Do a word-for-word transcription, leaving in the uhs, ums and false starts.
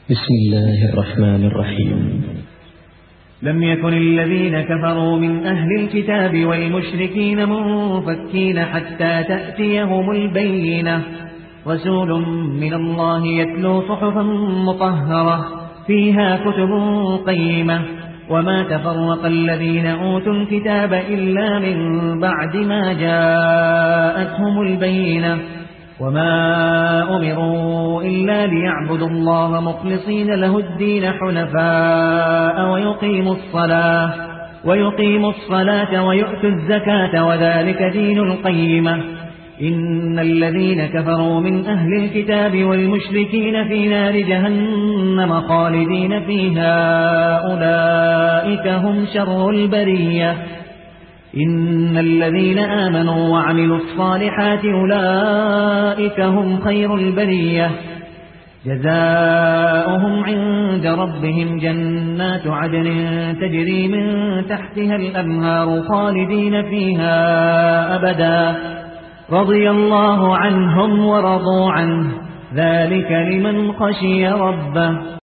بسم الله الرحمن الرحيم. لم يكن الذين كفروا من أهل الكتاب والمشركين منفكين حتى تأتيهم البينة، رسول من الله يتلو صحفا مطهرة فيها كتب قيمة، وما تفرق الذين أوتوا الكتاب إلا من بعد ما جاءتهم البينة، وما أمروا إلا ليعبدوا الله مخلصين له الدين حنفاء ويقيموا الصلاة ويقيموا الصلاة ويؤتوا الزكاة وذلك دين القيمة. إن الذين كفروا من أهل الكتاب والمشركين في نار جهنم خالدين فيها أولئك هم شر البرية. إن الذين آمنوا وعملوا الصالحات أولئك هم خير البرية، جزاؤهم عند ربهم جنات عدن تجري من تحتها الأنهار خالدين فيها أبدا، رضي الله عنهم ورضوا عنه، ذلك لمن خشي ربه.